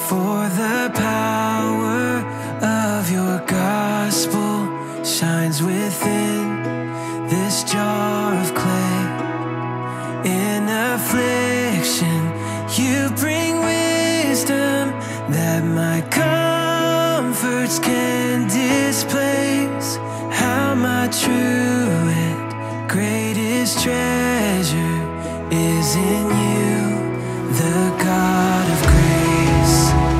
For the power of your gospel shines within this jar of clay. In affliction, you bring wisdom that my comforts can displace. How my true and greatest treasure is in you, the God of grace.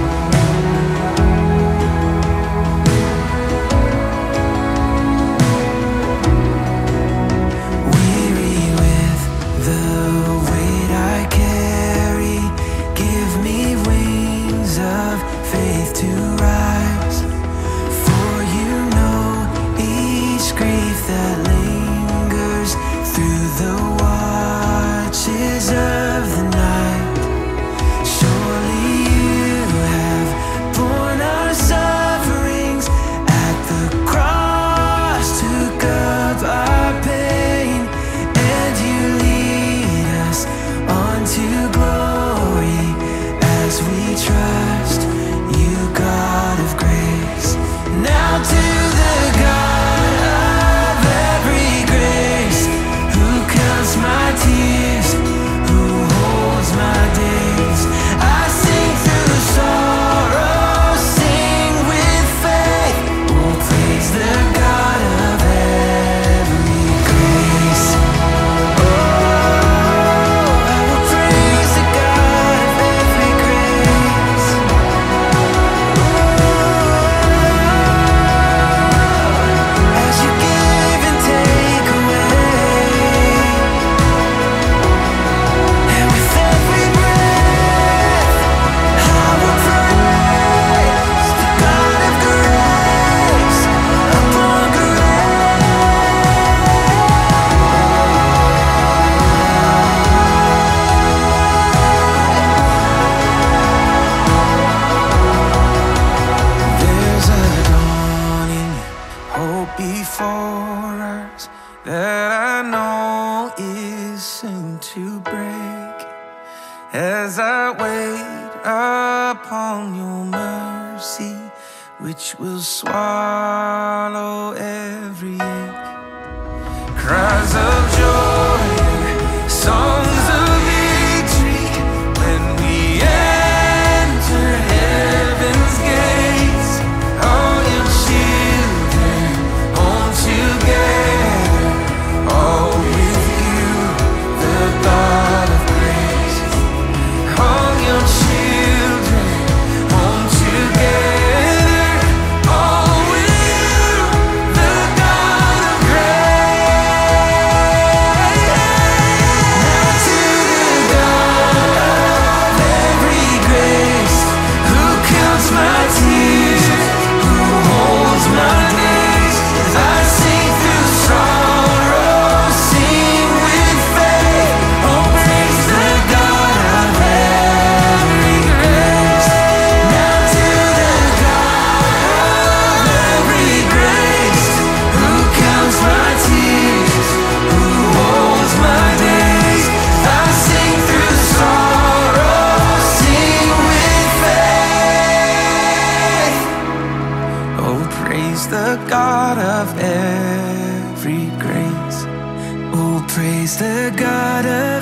Weary with the weight I carry, give me wings of faith to rise. For you know each grief that lingers through the watches of the night. Surely you have borne our sufferings at the cross, took up our pain, and you lead us onto glory as we trust you, God of grace. Now to the God of every grace, who counts my tears, who holds my days. I sing through sorrow, sing with faith. Oh, praise the God of every grace. Oh, I will praise the God of every grace. As you give and take away, and with every breath, I will praise the God of grace upon There's a dawning hope before us that I know is soon to break. As I wait upon your mercy, which will swallow every ache. Cries of joy, songs of victory, when we enter heaven's gates. All your children home together, all with you, the God of grace. All your children home together, all with you, the God of grace. Now to the God of every grace, who counts my tears, who holds my days. I sing through sorrow, sing with faith. Oh, praise the God of every grace. Now to the God of every grace, who counts my tears, who holds my days. I sing through sorrow, sing with faith. Oh, praise the God of every grace. Oh, praise the God of